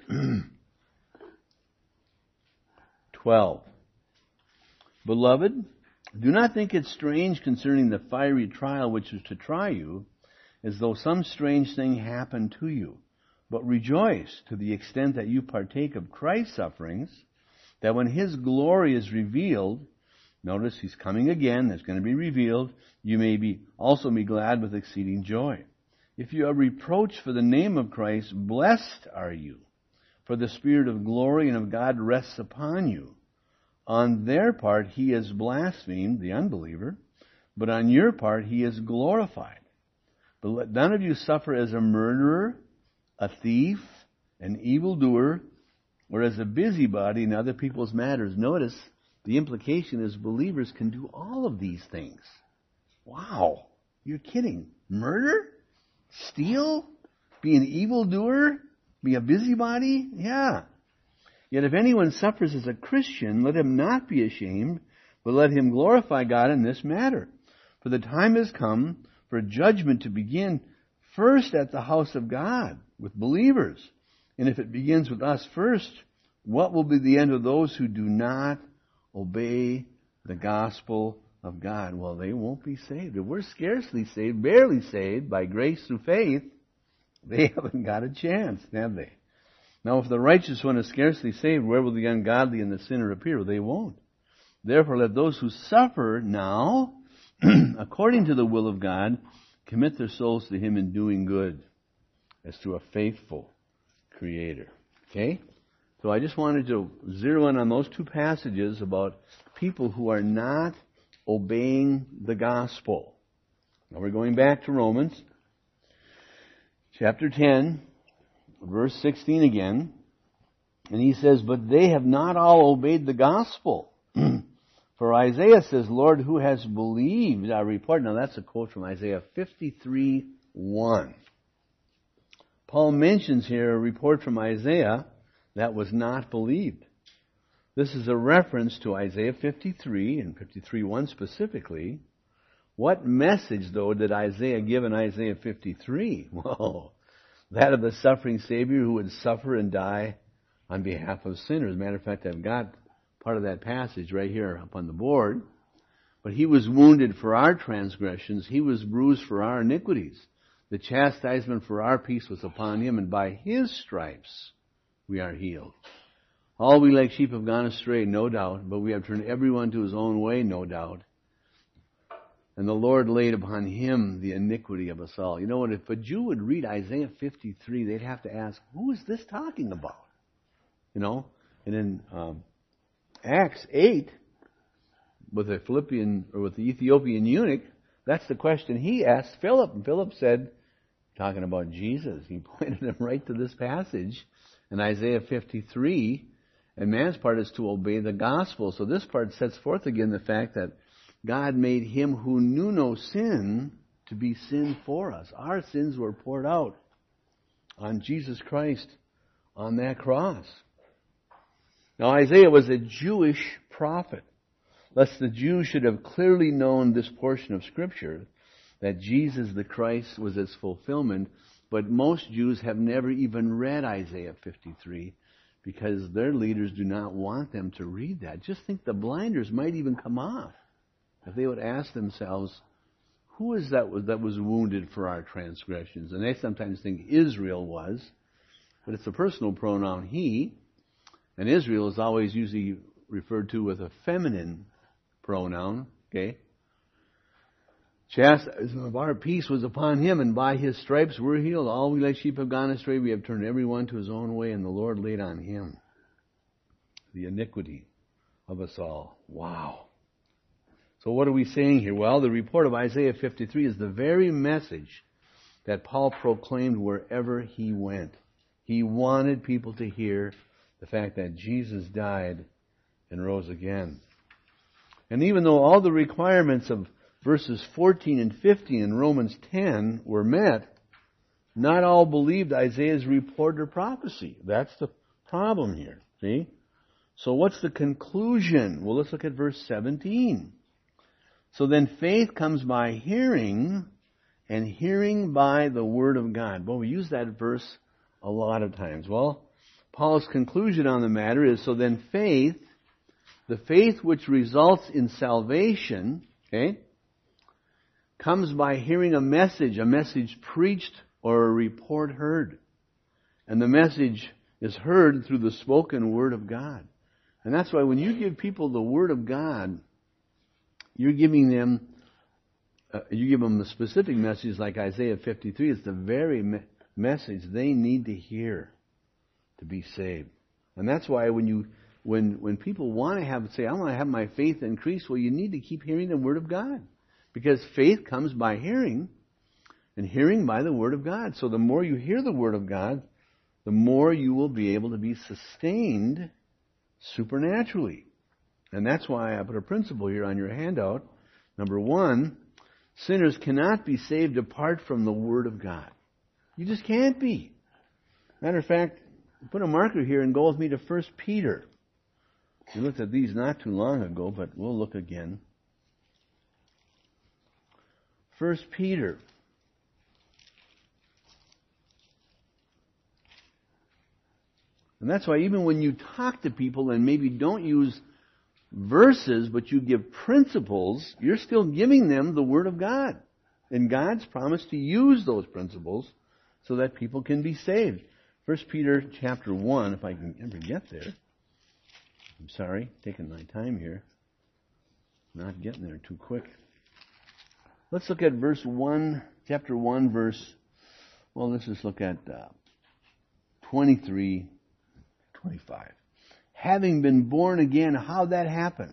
twelve. Beloved, do not think it strange concerning the fiery trial which is to try you, as though some strange thing happened to you. But rejoice to the extent that you partake of Christ's sufferings, that when his glory is revealed, notice he's coming again, that's going to be revealed, you may be also be glad with exceeding joy. If you are reproached for the name of Christ, blessed are you, for the Spirit of glory and of God rests upon you. On their part he is blasphemed, the unbeliever, but on your part he is glorified. But let none of you suffer as a murderer, a thief, an evildoer, or as a busybody in other people's matters. Notice the implication is believers can do all of these things. Wow, you're kidding. Murder? Steal? Be an evildoer? Be a busybody? Yeah. Yet if anyone suffers as a Christian, let him not be ashamed, but let him glorify God in this matter. For the time has come for judgment to begin first at the house of God with believers. And if it begins with us first, what will be the end of those who do not obey the gospel of God? Well, they won't be saved. If we're scarcely saved, barely saved by grace through faith, they haven't got a chance, have they? Now, if the righteous one is scarcely saved, where will the ungodly and the sinner appear? They won't. Therefore, let those who suffer now, according to the will of God, commit their souls to him in doing good, as to a faithful Creator. Okay? So I just wanted to zero in on those two passages about people who are not obeying the gospel. Now we're going back to Romans. chapter ten, verse sixteen again. And he says, but they have not all obeyed the gospel. For Isaiah says, Lord, who has believed our report? Now that's a quote from Isaiah fifty-three one. Paul mentions here a report from Isaiah that was not believed. This is a reference to Isaiah fifty-three and fifty-three one specifically. What message, though, did Isaiah give in Isaiah fifty-three? Whoa, that of the suffering Savior who would suffer and die on behalf of sinners. As a matter of fact, I've got part of that passage right here up on the board. But he was wounded for our transgressions. He was bruised for our iniquities. The chastisement for our peace was upon him, and by his stripes we are healed. All we like sheep have gone astray, no doubt, but we have turned everyone to his own way, no doubt. And the Lord laid upon him the iniquity of us all. You know what? If a Jew would read Isaiah fifty-three, they'd have to ask, who is this talking about? You know? And in um, Acts eight, with the Philippian, or with the Ethiopian eunuch, that's the question he asked Philip. And Philip said, talking about Jesus, he pointed him right to this passage in Isaiah fifty-three. And man's part is to obey the gospel. So this part sets forth again the fact that God made him who knew no sin to be sin for us. Our sins were poured out on Jesus Christ on that cross. Now Isaiah was a Jewish prophet. Lest the Jews should have clearly known this portion of Scripture, that Jesus the Christ was its fulfillment, but most Jews have never even read Isaiah fifty-three because their leaders do not want them to read that. Just think the blinders might even come off if they would ask themselves, who is that was, that was wounded for our transgressions? And they sometimes think Israel was, but it's a personal pronoun, he, and Israel is always usually referred to with a feminine pronoun, okay? Chastisement of our peace was upon him, and by his stripes we're healed. All we like sheep have gone astray. We have turned every one to his own way, and the Lord laid on him the iniquity of us all. Wow. So what are we saying here? Well, the report of Isaiah fifty-three is the very message that Paul proclaimed wherever he went. He wanted people to hear the fact that Jesus died and rose again. And even though all the requirements of verses fourteen and fifteen in Romans ten were met, not all believed Isaiah's report or prophecy. That's the problem here. See? So what's the conclusion? Well, let's look at verse seventeen. So then faith comes by hearing, and hearing by the word of God. Well, we use that verse a lot of times. Well, Paul's conclusion on the matter is, so then faith, the faith which results in salvation, okay, comes by hearing a message, a message preached or a report heard. And the message is heard through the spoken word of God. And that's why when you give people the word of God, you're giving them, uh, you give them a specific message like Isaiah fifty-three. It's the very me- message they need to hear to be saved. And that's why when you When when people want to have, say, I want to have my faith increase, well, you need to keep hearing the Word of God. Because faith comes by hearing, and hearing by the Word of God. So the more you hear the Word of God, the more you will be able to be sustained supernaturally. And that's why I put a principle here on your handout. Number one, sinners cannot be saved apart from the Word of God. You just can't be. Matter of fact, put a marker here and go with me to First Peter. We looked at these not too long ago, but we'll look again. First Peter. And that's why even when you talk to people and maybe don't use verses, but you give principles, you're still giving them the Word of God. And God's promised to use those principles so that people can be saved. First Peter chapter one, if I can ever get there. I'm sorry, taking my time here. Not getting there too quick. Let's look at verse one, chapter one, verse, well, let's just look at uh, twenty-three, twenty-five. Having been born again, how'd that happen?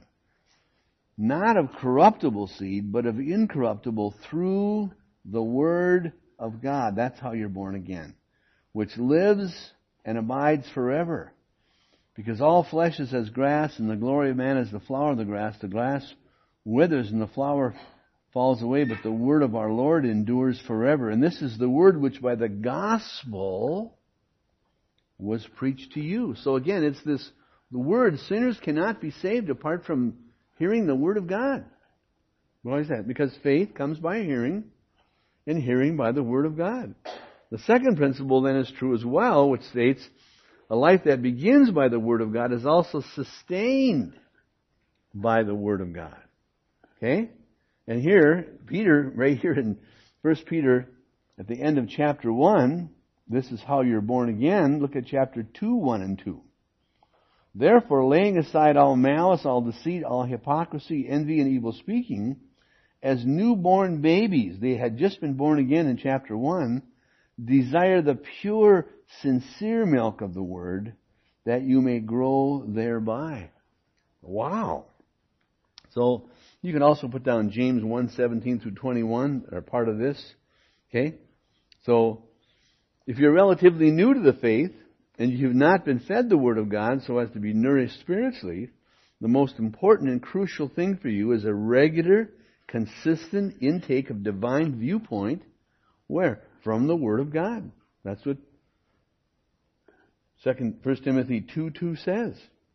Not of corruptible seed, but of incorruptible, through the Word of God. That's how you're born again. Which lives and abides forever. Because all flesh is as grass, and the glory of man is the flower of the grass. The grass withers and the flower falls away, but the word of our Lord endures forever. And this is the word which by the gospel was preached to you. So again, it's this, the word, sinners cannot be saved apart from hearing the word of God. Why is that? Because faith comes by hearing, and hearing by the word of God. The second principle then is true as well, which states, a life that begins by the word of God is also sustained by the word of God. Okay? And here, Peter, right here in First Peter, at the end of chapter one, this is how you're born again. Look at chapter two, one and two. Therefore, laying aside all malice, all deceit, all hypocrisy, envy, and evil speaking, as newborn babies, they had just been born again in chapter one, desire the pure, sincere milk of the word, that you may grow thereby. Wow. So, you can also put down James one, seventeen through twenty-one, or part of this. Okay? So, if you're relatively new to the faith, and you've not been fed the Word of God so as to be nourished spiritually, the most important and crucial thing for you is a regular, consistent intake of divine viewpoint. Where? From the Word of God. That's what Second, First Timothy two, two says.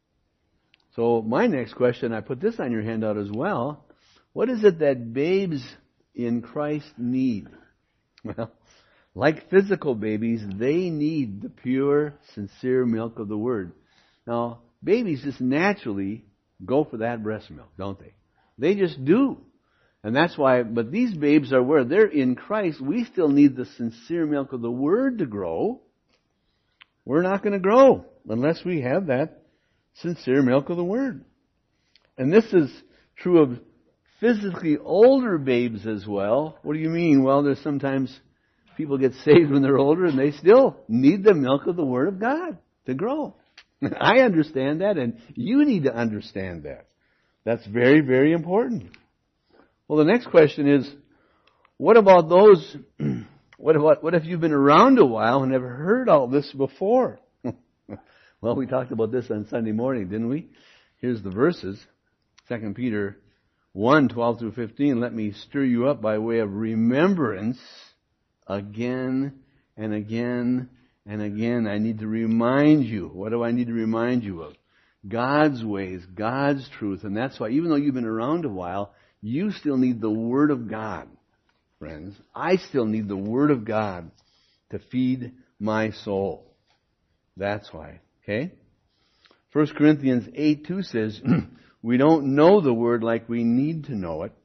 So my next question, I put this on your handout as well. What is it that babes in Christ need? Well, like physical babies, they need the pure, sincere milk of the Word. Now, babies just naturally go for that breast milk, don't they? They just do. And that's why, but these babes are where they're in Christ. We still need the sincere milk of the Word to grow. We're not going to grow unless we have that sincere milk of the Word. And this is true of physically older babes as well. What do you mean? Well, there's sometimes people get saved when they're older and they still need the milk of the Word of God to grow. I understand that, and you need to understand that. That's very, very important. Well, the next question is, what about those, what, what, what if you've been around a while and never heard all this before? Well, we talked about this on Sunday morning, didn't we? Here's the verses. Second Peter one, twelve through fifteen. Let me stir you up by way of remembrance again and again and again. I need to remind you. What do I need to remind you of? God's ways, God's truth. And that's why, even though you've been around a while, you still need the Word of God, friends. I still need the Word of God to feed my soul. That's why. Okay? First Corinthians eight two says, we don't know the Word like we need to know it.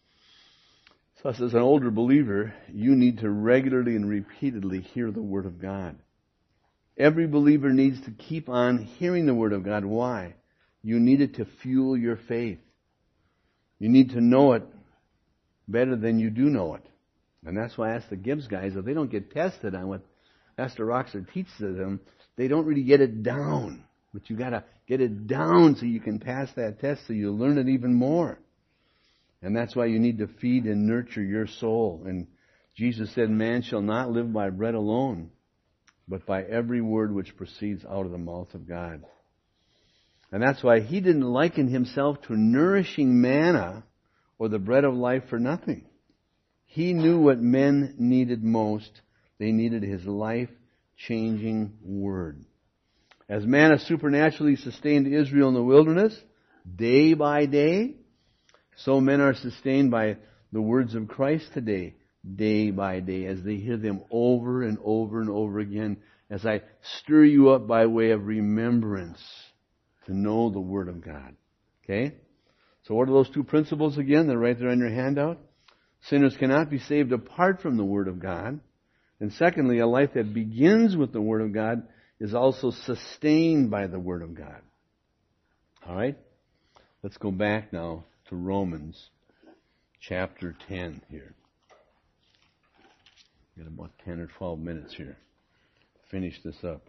So as an older believer, you need to regularly and repeatedly hear the Word of God. Every believer needs to keep on hearing the Word of God. Why? You need it to fuel your faith. You need to know it better than you do know it. And that's why I ask the Gibbs guys, if they don't get tested on what Pastor Roxer teaches them, they don't really get it down. But you gotta get it down so you can pass that test, so you learn it even more. And that's why you need to feed and nurture your soul. And Jesus said, man shall not live by bread alone, but by every word which proceeds out of the mouth of God. And that's why He didn't liken Himself to nourishing manna or the bread of life for nothing. He knew what men needed most. They needed His life-changing Word. As manna supernaturally sustained Israel in the wilderness, day by day, so men are sustained by the words of Christ today, day by day, as they hear them over and over and over again, as I stir you up by way of remembrance to know the Word of God. Okay? So what are those two principles again? They're right there on your handout. Sinners cannot be saved apart from the Word of God. And secondly, a life that begins with the Word of God is also sustained by the Word of God. Alright? Let's go back now to Romans chapter ten here. We've got about ten or twelve minutes here to finish this up.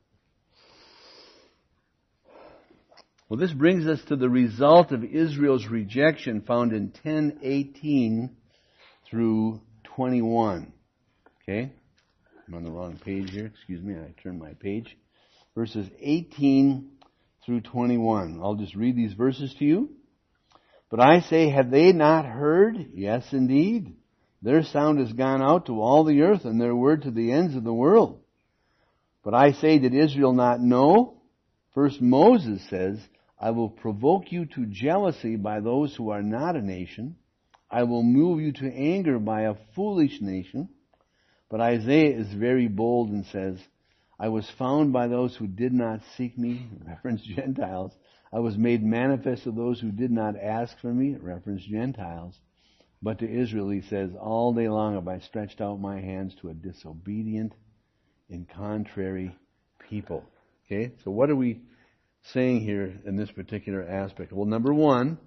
Well, this brings us to the result of Israel's rejection found in ten eighteen through twenty-one. Okay? I'm on the wrong page here. Excuse me, I turned my page. Verses eighteen through twenty-one. I'll just read these verses to you. But I say, have they not heard? Yes, indeed. Their sound has gone out to all the earth, and their word to the ends of the world. But I say, did Israel not know? First Moses says, I will provoke you to jealousy by those who are not a nation. I will move you to anger by a foolish nation. But Isaiah is very bold and says, I was found by those who did not seek me, reference Gentiles. I was made manifest to those who did not ask for me, reference Gentiles. But to Israel he says, all day long have I stretched out my hands to a disobedient and contrary people. Okay, so what are we saying here in this particular aspect? Well, number one,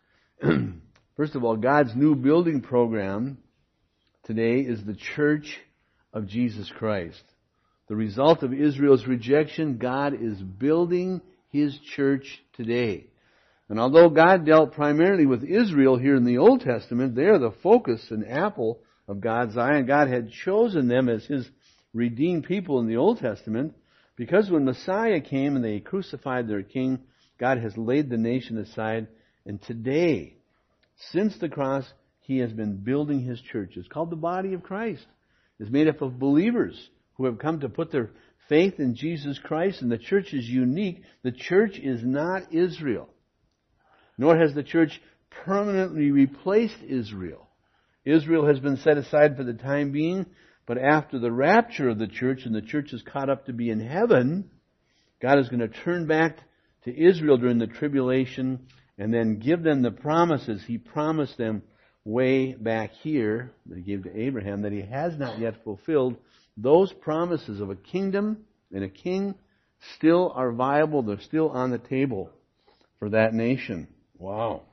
first of all, God's new building program today is the Church of Jesus Christ. The result of Israel's rejection, God is building His church today. And although God dealt primarily with Israel here in the Old Testament, they are the focus and apple of God's eye, and God had chosen them as His redeemed people in the Old Testament, because when Messiah came and they crucified their king, God has laid the nation aside, and today, since the cross, He has been building His church. It's called the body of Christ. It's made up of believers who have come to put their faith in Jesus Christ, and the church is unique. The church is not Israel, nor has the church permanently replaced Israel. Israel has been set aside for the time being, but after the rapture of the church, and the church is caught up to be in heaven, God is going to turn back to Israel during the tribulation and then give them the promises He promised them way back here that He gave to Abraham that He has not yet fulfilled. Those promises of a kingdom and a king still are viable. They're still on the table for that nation. Wow.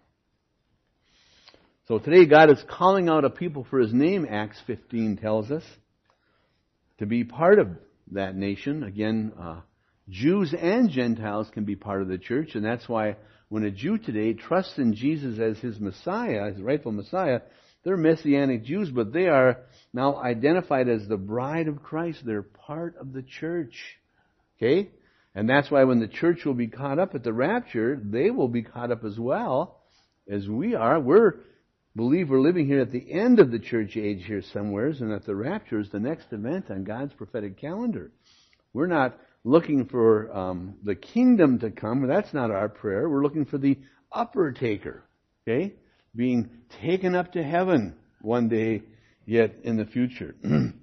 So today God is calling out a people for His name, Acts fifteen tells us, to be part of that nation. Again, uh, Jews and Gentiles can be part of the church, and that's why when a Jew today trusts in Jesus as his Messiah, his rightful Messiah, they're Messianic Jews, but they are now identified as the bride of Christ. They're part of the church. Okay? And that's why when the church will be caught up at the rapture, they will be caught up as well as we are. We're believe we're living here at the end of the church age here somewheres, and that the rapture is the next event on God's prophetic calendar. We're not looking for um, the kingdom to come. That's not our prayer. We're looking for the upper taker, okay, being taken up to heaven one day yet in the future.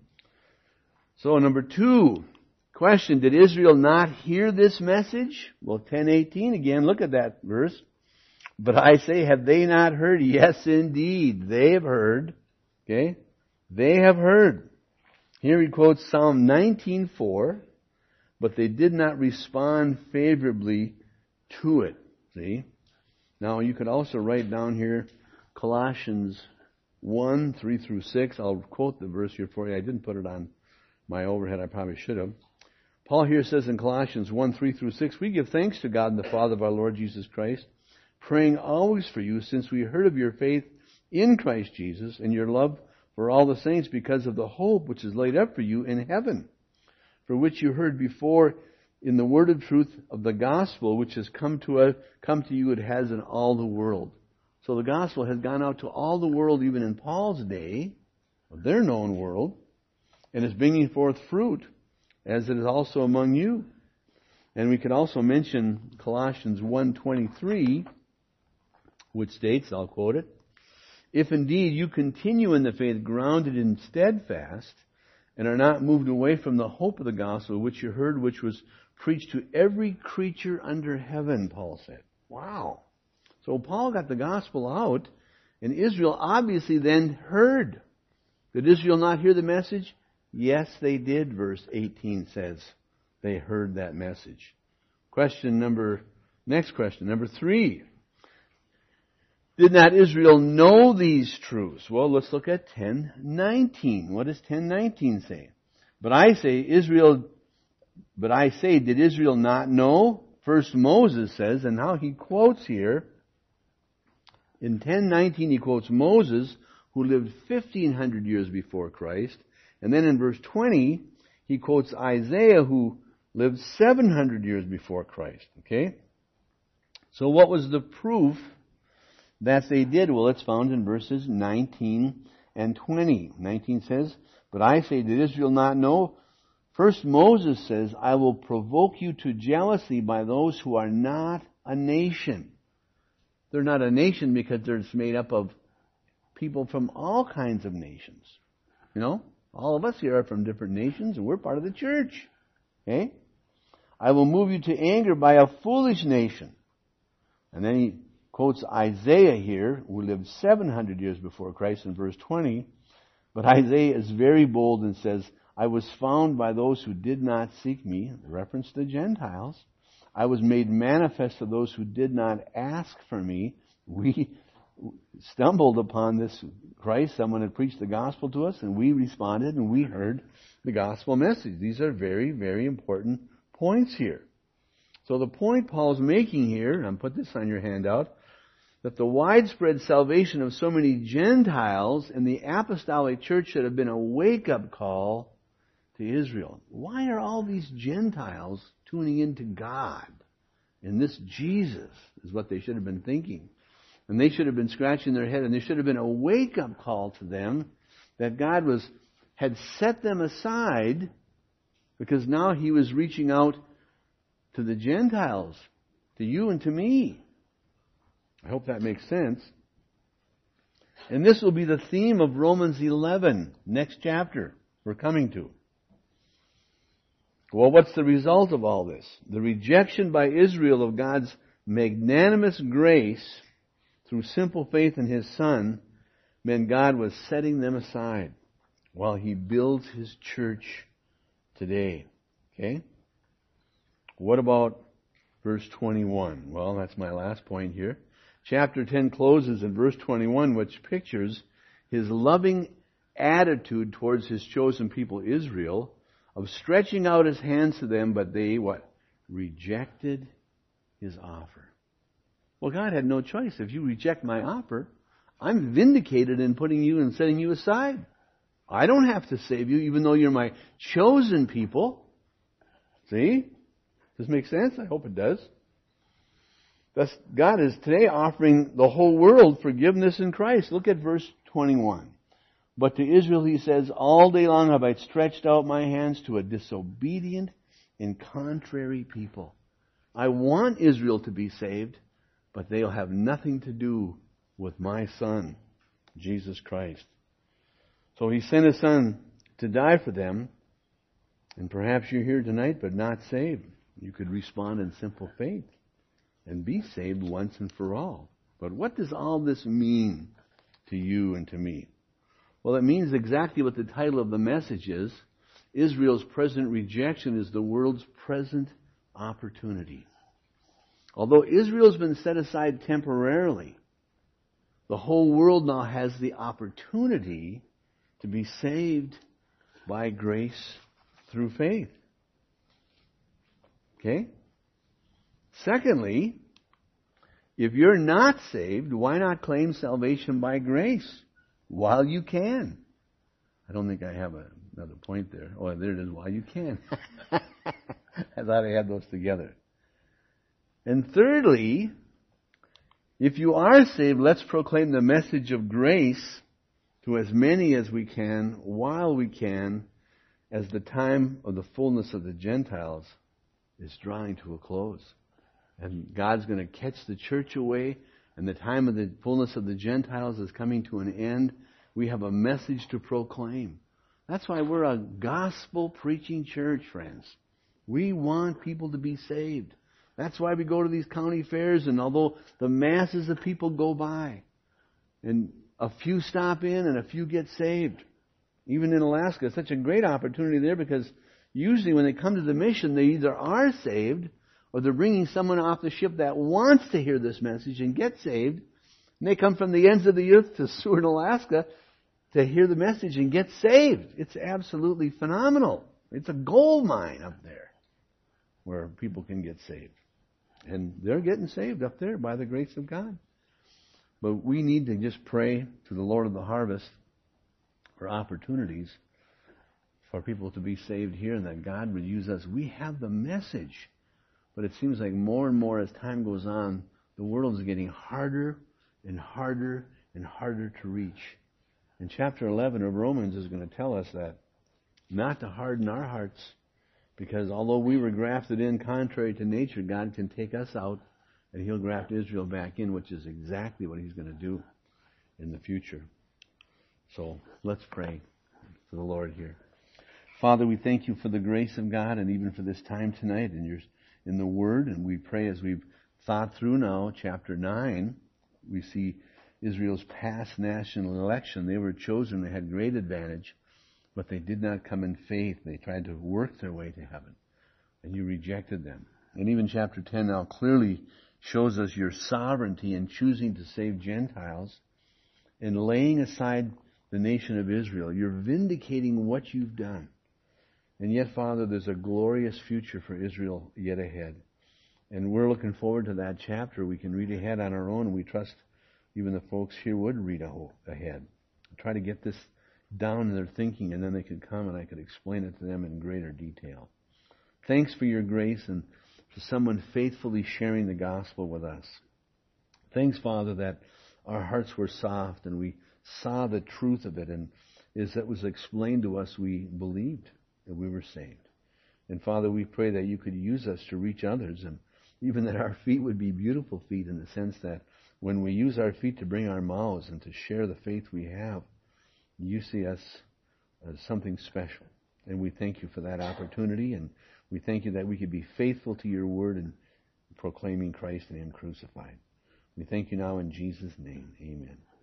So number two, question, did Israel not hear this message? Well, ten eighteen again, look at that verse. But I say, have they not heard? Yes, indeed, they have heard. Okay, they have heard. Here he quotes Psalm nineteen four. But they did not respond favorably to it. See? Now you could also write down here Colossians one, three through six. I'll quote the verse here for you. I didn't put it on my overhead. I probably should have. Paul here says in Colossians one, three through six, we give thanks to God and the Father of our Lord Jesus Christ, praying always for you, since we heard of your faith in Christ Jesus and your love for all the saints, because of the hope which is laid up for you in heaven, for which you heard before in the word of truth of the gospel, which has come to us, come to you, it has in all the world. So the gospel has gone out to all the world, even in Paul's day, of their known world, and is bringing forth fruit, as it is also among you. And we could also mention Colossians one twenty-three, which states, I'll quote it, if indeed you continue in the faith, grounded and steadfast, and are not moved away from the hope of the gospel which you heard, which was preached to every creature under heaven, Paul said. Wow. So Paul got the gospel out, and Israel obviously then heard. Did Israel not hear the message? Yes, they did, verse eighteen says. They heard that message. Question number, next question, number three. Did not Israel know these truths? Well, let's look at ten nineteen. What does ten nineteen say? But I say, Israel, but I say, did Israel not know? First Moses says, and now he quotes here, in ten nineteen he quotes Moses, who lived fifteen hundred years before Christ, And then in verse twenty, he quotes Isaiah, who lived seven hundred years before Christ. Okay? So what was the proof that they did? Well, it's found in verses nineteen and twenty. nineteen says, "But I say, did Israel not know? First Moses says, I will provoke you to jealousy by those who are not a nation." They're not a nation because they're made up of people from all kinds of nations. You know? All of us here are from different nations, and we're part of the church. Okay? "I will move you to anger by a foolish nation." And then he quotes Isaiah here, who lived seven hundred years before Christ, in verse twenty. But Isaiah is very bold and says, "I was found by those who did not seek me," reference to Gentiles. "I was made manifest to those who did not ask for me." We stumbled upon this Christ. Someone had preached the gospel to us, and we responded, and we heard the gospel message. These are very, very important points here. So the point Paul's making here, and I'll put this on your handout, that the widespread salvation of so many Gentiles in the apostolic church should have been a wake-up call to Israel. Why are all these Gentiles tuning into God? And this Jesus is what they should have been thinking. And they should have been scratching their head, and there should have been a wake-up call to them that God was had set them aside, because now He was reaching out to the Gentiles, to you and to me. I hope that makes sense. And this will be the theme of Romans eleven, next chapter we're coming to. Well, what's the result of all this? The rejection by Israel of God's magnanimous grace through simple faith in His Son meant God was setting them aside while He builds His church today. Okay? What about verse twenty-one? Well, that's my last point here. Chapter ten closes in verse twenty-one, which pictures His loving attitude towards His chosen people Israel, of stretching out His hands to them, but they, what? Rejected His offer. Well, God had no choice. If you reject my offer, I'm vindicated in putting you and setting you aside. I don't have to save you, even though you're my chosen people. See? Does this make sense? I hope it does. Thus, God is today offering the whole world forgiveness in Christ. Look at verse twenty-one. "But to Israel He says, all day long have I stretched out my hands to a disobedient and contrary people." I want Israel to be saved, but they'll have nothing to do with my Son, Jesus Christ. So He sent His Son to die for them, and perhaps you're here tonight but not saved. You could respond in simple faith and be saved once and for all. But what does all this mean to you and to me? Well, it means exactly what the title of the message is. Israel's present rejection is the world's present opportunity. Although Israel's been set aside temporarily, the whole world now has the opportunity to be saved by grace through faith. Okay? Secondly, if you're not saved, why not claim salvation by grace while you can? I don't think I have a, another point there. Oh, there it is, while you can. I thought I had those together. And thirdly, if you are saved, let's proclaim the message of grace to as many as we can, while we can, as the time of the fullness of the Gentiles is drawing to a close. And God's going to catch the church away, and the time of the fullness of the Gentiles is coming to an end. We have a message to proclaim. That's why we're a gospel-preaching church, friends. We want people to be saved. That's why we go to these county fairs, and although the masses of people go by, and a few stop in and a few get saved. Even in Alaska, it's such a great opportunity there, because usually when they come to the mission, they either are saved or they're bringing someone off the ship that wants to hear this message and get saved. And they come from the ends of the earth to Seward, Alaska to hear the message and get saved. It's absolutely phenomenal. It's a gold mine up there where people can get saved. And they're getting saved up there by the grace of God. But we need to just pray to the Lord of the harvest for opportunities for people to be saved here and that God would use us. We have the message. But it seems like more and more as time goes on, the world is getting harder and harder and harder to reach. And chapter eleven of Romans is going to tell us that not to harden our hearts, because although we were grafted in contrary to nature, God can take us out and He'll graft Israel back in, which is exactly what He's going to do in the future. So let's pray to the Lord here. Father, we thank You for the grace of God and even for this time tonight in Your in the Word, and we pray as we've thought through now chapter nine, we see Israel's past national election. They were chosen, they had great advantage, but they did not come in faith. They tried to work their way to heaven, and You rejected them. And even chapter ten now clearly shows us Your sovereignty in choosing to save Gentiles and laying aside the nation of Israel. You're vindicating what You've done. And yet, Father, there's a glorious future for Israel yet ahead. And we're looking forward to that chapter. We can read ahead on our own, and we trust even the folks here would read ahead. Try to get this down in their thinking, and then they could come and I could explain it to them in greater detail. Thanks for Your grace and for someone faithfully sharing the gospel with us. Thanks, Father, that our hearts were soft and we saw the truth of it, and as it was explained to us, we believed that we were saved. And Father, we pray that You could use us to reach others, and even that our feet would be beautiful feet in the sense that when we use our feet to bring our mouths and to share the faith we have, You see us as something special. And we thank You for that opportunity, and we thank You that we could be faithful to Your word and proclaiming Christ and Him crucified. We thank You now in Jesus' name. Amen.